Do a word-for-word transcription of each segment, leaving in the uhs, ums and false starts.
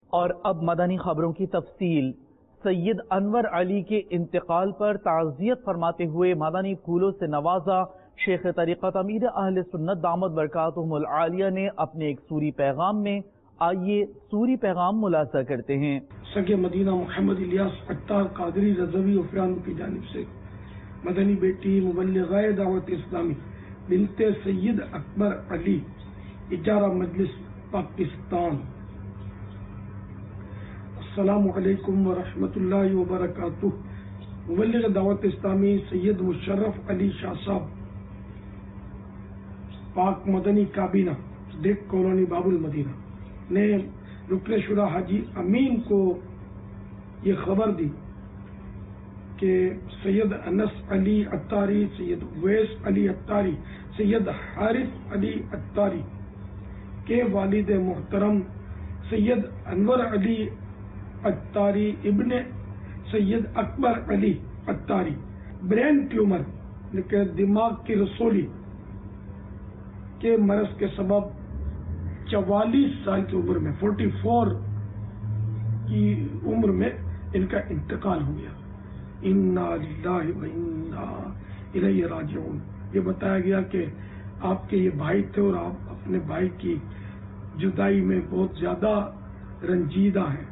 اور اب مدنی خبروں کی تفصیل۔ سید انور علی کے انتقال پر تعزیت فرماتے ہوئے مدنی پھولوں سے نوازا شیخ طریقت امیر اہل سنت دامت برکاتہم العالیہ نے اپنے ایک سوری پیغام میں۔ آئیے سوری پیغام ملاحظہ کرتے ہیں۔ سگے مدینہ محمد الیاس اختار قادری رضوی افران کی جانب سے مدنی بیٹی مبلغہ دعوت اسلامی بنت سید اکبر علی اجارہ مجلس پاکستان۔ السلام علیکم ورحمۃ اللہ وبرکاتہ۔ مبلغ دعوت اسلامی سید مشرف علی شاہ صاحب پاک مدنی کابینہ ڈیک کالونی باب المدینہ نے رکن شورا حاجی امین کو یہ خبر دی کہ سید انس علی اتاری، سید ویس علی اتاری، سید حارث علی اتاری کے والد محترم سید انور علی اتاری ابن سید اکبر علی اتاری برین ٹیومر کے دماغ کی رسولی کے مرض کے سبب چوالیس سال کی عمر میں فورٹی فور کی عمر میں ان کا انتقال ہو گیا۔ انا للہ و انا الیہ راجعون۔ یہ بتایا گیا کہ آپ کے یہ بھائی تھے اور آپ اپنے بھائی کی جدائی میں بہت زیادہ رنجیدہ ہیں،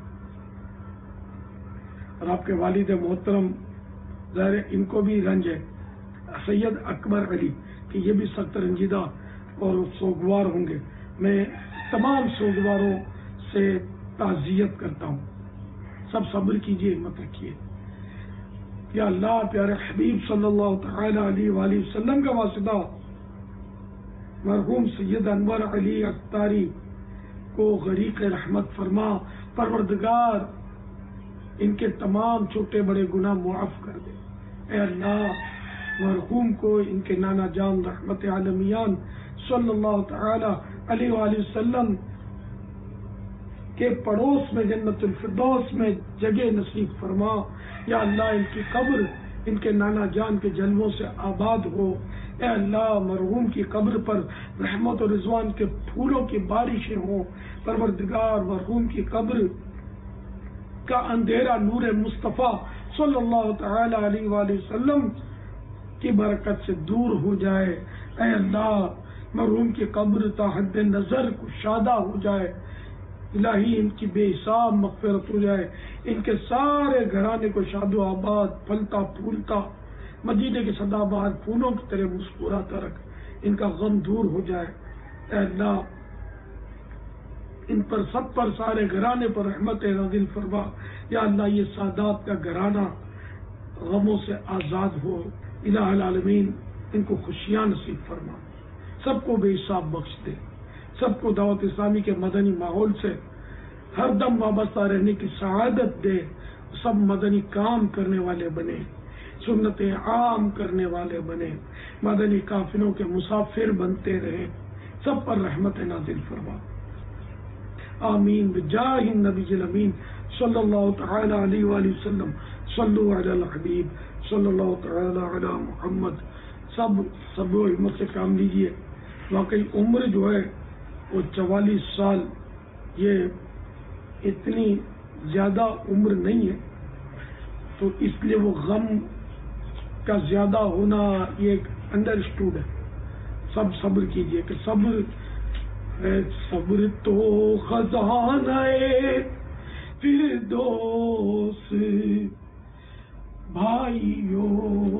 اور آپ کے والد محترم ظاہر ان کو بھی رنج ہے سید اکبر علی کہ یہ بھی سخت رنجیدہ اور سوگوار ہوں گے۔ میں تمام سوگواروں سے تعزیت کرتا ہوں۔ سب صبر کیجیے، ہمت رکھیے۔ یا اللہ پیارے حبیب صلی اللہ تعالی علیہ وآلہ وسلم کا واسطہ مرحوم سید انور علی اتاری کو غریق رحمت فرما۔ پروردگار ان کے تمام چھوٹے بڑے گناہ معاف کر دے۔ اے اللہ مرحوم کو ان کے نانا جان رحمت عالمیان صلی اللہ تعالی علیہ وآلہ وسلم کے پڑوس میں جنت الفردوس میں جگہ نصیب فرما۔ یا اللہ ان کی قبر ان کے نانا جان کے جلووں سے آباد ہو۔ اے اللہ مرحوم کی قبر پر رحمت و رضوان کے پھولوں کی بارشیں ہوں۔ پروردگار مرحوم کی قبر کا اندھیرا نور مصطفیٰ صلی اللہ تعالی علیہ وآلہ وسلم کی برکت سے دور ہو جائے۔ اے اللہ مرحوم کی قبر تا حد نظر کشادہ ہو جائے۔ الہی ان کی بے حساب مغفرت ہو جائے۔ ان کے سارے گھرانے کو شاد و آباد پھلتا پھولتا مدینے کے سدا بہار پھولوں کی طرح مسکراتا رکھ۔ ان کا غم دور ہو جائے۔ اے اللہ ان پر سب پر سارے گھرانے پر رحمت نازل فرما۔ یا اللہ یہ سادات کا گھرانہ غموں سے آزاد ہو۔ الہ العالمین ان کو خوشیاں نصیب فرما، سب کو بے حساب بخش دے، سب کو دعوت اسلامی کے مدنی ماحول سے ہر دم وابستہ رہنے کی سعادت دے۔ سب مدنی کام کرنے والے بنے، سنتیں عام کرنے والے بنے، مدنی قافلوں کے مسافر بنتے رہے۔ سب پر رحمت نازل فرما۔ آمین بجاہ النبی الامین صلی اللہ تعالی علیہ وآلہ وسلم۔ صلو علی الحبیب صلی اللہ تعالی علی محمد۔ سب سب ہمت سے کام لیجیے۔ واقعی عمر جو ہے وہ چوالیس سال، یہ اتنی زیادہ عمر نہیں ہے، تو اس لیے وہ غم کا زیادہ ہونا یہ ایک انڈر اسٹوڈ ہے۔ سب صبر کیجیے کہ صبر صبر تو خزانہ فردوس بھائیو،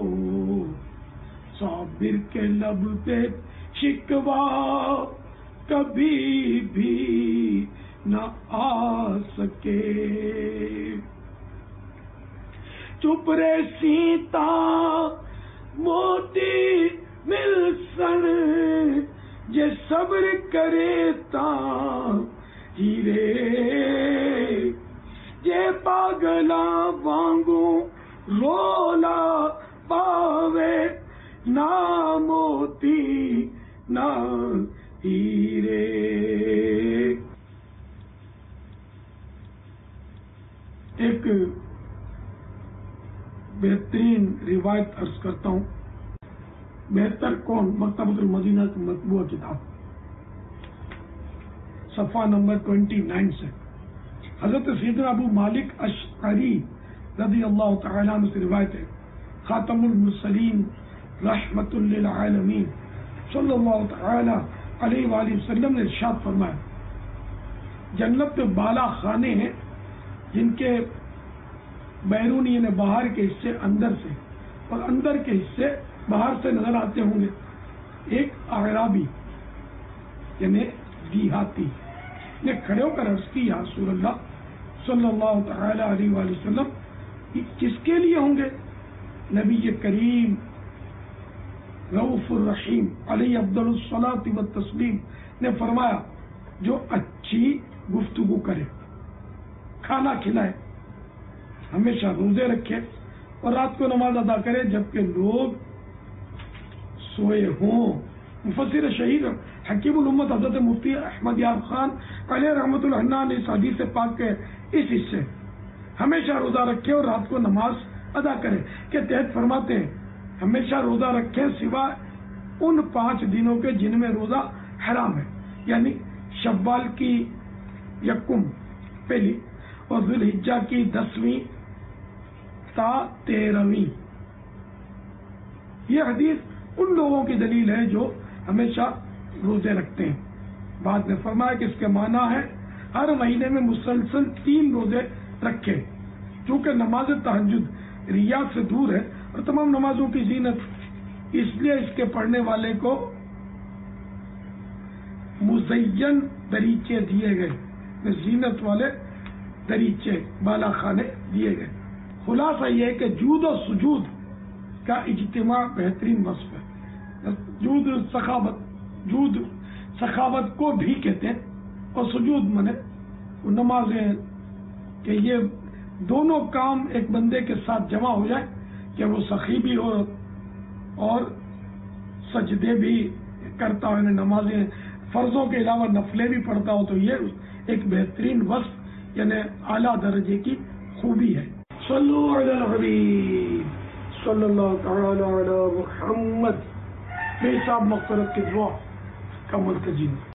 صابر کے لب پہ شکوا کبھی بھی نہ آ سکے۔ چپ رے سیتا موتی مل سن جے صبر کرے تا ہیرے، جے پاگلا وانگوں رولا پاوے نہ موتی نہ ہیرے۔ ایک بہترین روایت عرض کرتا ہوں۔ بہتر کون؟ مکتبۃ المدینہ کی مطبوعہ کتاب صفحہ نمبر ٹوینٹی نائن سے حضرت سیدنا ابو مالک اشعری رضی اللہ تعالیٰ عنہ سے روایت ہے، خاتم المرسلین رحمت للعالمین صلی اللہ تعالی علیہ وآلہ وسلم نے ارشاد فرمایا، جنت میں بالا خانے ہیں جن کے بیرونی یعنی باہر کے حصے اندر سے اور اندر کے حصے باہر سے نظر آتے ہوں گے۔ ایک اعرابی یعنی دیہاتی نے کھڑے ہو کر عرض کی، یا رسول اللہ صلی اللہ تعالی علیہ وآلہ وسلم، یہ کس کے لیے ہوں گے؟ نبی کریم رؤوف الرحیم علیہ افضل الصلاۃ والتسلیم نے فرمایا، جو اچھی گفتگو کرے، کھانا کھلائے، ہمیشہ روزے رکھے اور رات کو نماز ادا کرے جبکہ لوگ سوئے ہوں۔ مفسر شہید حکیم الامت حضرت مفتی احمد یار خان علیہ رحمۃ اللہ نے اس حدیث پاک کے اس حصے ہمیشہ روزہ رکھے اور رات کو نماز ادا کرے کے تحت فرماتے ہیں، ہمیشہ روزہ رکھے سوائے ان پانچ دنوں کے جن میں روزہ حرام ہے، یعنی شوال کی یکم پہلی اور ذی الحجہ کی دسویں تا تیرہویں۔ یہ حدیث ان لوگوں کی دلیل ہے جو ہمیشہ روزے رکھتے ہیں۔ بعد میں فرمایا کہ اس کے معنی ہے ہر مہینے میں مسلسل تین روزے رکھے، چونکہ نماز تہجد ریا سے دور ہے اور تمام نمازوں کی زینت، اس لیے اس کے پڑھنے والے کو مزین دریچے دیے گئے، زینت والے دریچے بالا خانے دیے گئے۔ خلاصہ یہ ہے کہ جود و سجود کا اجتماع بہترین وصف ہے۔ جود سخاوت، جود سخاوت کو بھی کہتے ہیں، اور سجود منے نمازیں، کہ یہ دونوں کام ایک بندے کے ساتھ جمع ہو جائے کہ وہ سخی بھی ہو اور سجدے بھی کرتا ہو، نمازیں فرضوں کے علاوہ نفلیں بھی پڑھتا ہو، تو یہ ایک بہترین وصف یعنی اعلیٰ درجے کی خوبی ہے۔ صلو علی الحبیب صلی اللہ تعالی علی محمد۔ بے حساب مغفرت کی دعا کا ملتجی۔